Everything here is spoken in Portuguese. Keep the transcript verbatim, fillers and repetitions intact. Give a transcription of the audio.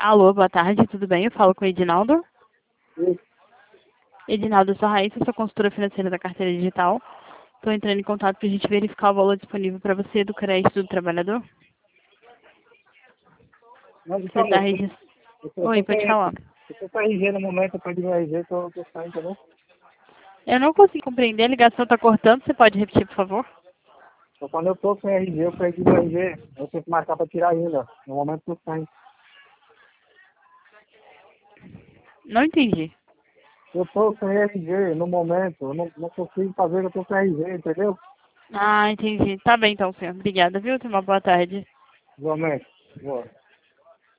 Alô, boa tarde, tudo bem? Eu falo com o Edinaldo. Sim. Edinaldo, eu sou a Raíssa, sou consultora financeira da carteira digital. Estou entrando em contato para a gente verificar o valor disponível para você do crédito do trabalhador. Mas Você então, está eu tô, registrado? eu tô, eu Oi, tô, pode sem- falar. eu tô com R G no momento, eu perdi meu R G, eu tô, tô saindo, entendeu? Eu não consigo compreender, a ligação está cortando, você pode repetir, por favor? Então, quando eu tô sem R G, eu perdi meu R G, eu tenho que marcar pra tirar ainda. No momento eu tô saindo. Não entendi. Eu tô sem R G no momento, eu não, não consigo fazer, eu tô sem R G, entendeu? Ah, entendi. Tá bem então, senhor. Obrigada, viu? Tenha uma boa tarde. Igualmente. Boa.